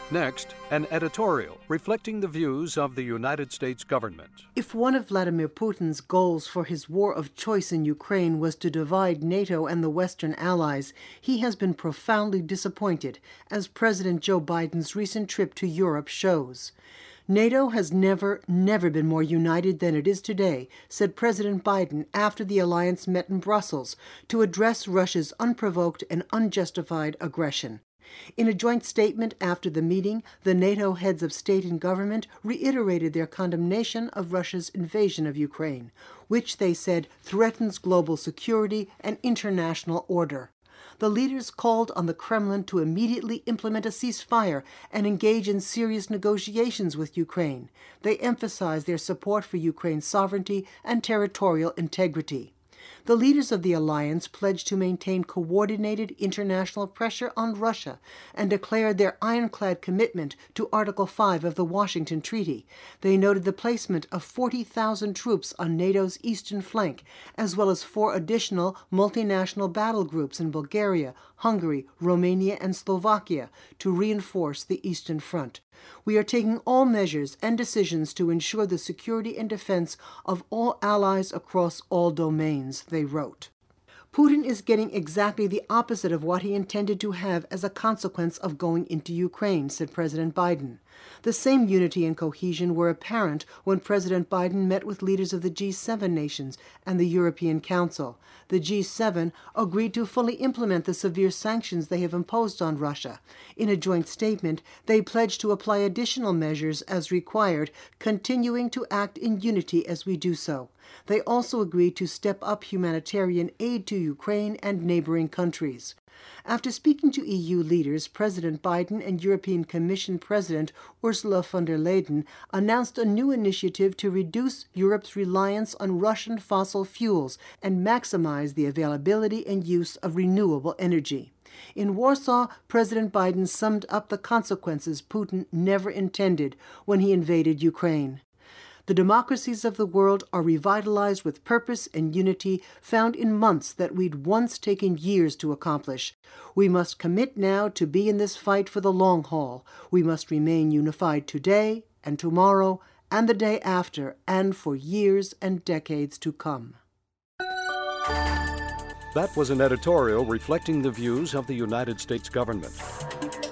Next, an editorial reflecting the views of the United States government. If one of Vladimir Putin's goals for his war of choice in Ukraine was to divide NATO and the Western allies, he has been profoundly disappointed, as President Joe Biden's recent trip to Europe shows. NATO has never been more united than it is today, said President Biden after the alliance met in Brussels to address Russia's unprovoked and unjustified aggression. In a joint statement after the meeting, the NATO heads of state and government reiterated their condemnation of Russia's invasion of Ukraine, which they said threatens global security and international order. The leaders called on the Kremlin to immediately implement a ceasefire and engage in serious negotiations with Ukraine. They emphasized their support for Ukraine's sovereignty and territorial integrity. The leaders of the alliance pledged to maintain coordinated international pressure on Russia and declared their ironclad commitment to Article 5 of the Washington Treaty. They noted the placement of 40,000 troops on NATO's eastern flank, as well as 4 additional multinational battle groups in Bulgaria, Hungary, Romania, and Slovakia to reinforce the Eastern Front. We are taking all measures and decisions to ensure the security and defense of all allies across all domains, they wrote. Putin is getting exactly the opposite of what he intended to have as a consequence of going into Ukraine, said President Biden. The same unity and cohesion were apparent when President Biden met with leaders of the G7 nations and the European Council. The G7 agreed to fully implement the severe sanctions they have imposed on Russia. In a joint statement, they pledged to apply additional measures as required, continuing to act in unity as we do so. They also agreed to step up humanitarian aid to Ukraine and neighboring countries. After speaking to EU leaders, President Biden and European Commission President Ursula von der Leyen announced a new initiative to reduce Europe's reliance on Russian fossil fuels and maximize the availability and use of renewable energy. In Warsaw, President Biden summed up the consequences Putin never intended when he invaded Ukraine. The democracies of the world are revitalized with purpose and unity found in months that we'd once taken years to accomplish. We must commit now to be in this fight for the long haul. We must remain unified today and tomorrow and the day after and for years and decades to come. That was an editorial reflecting the views of the United States government.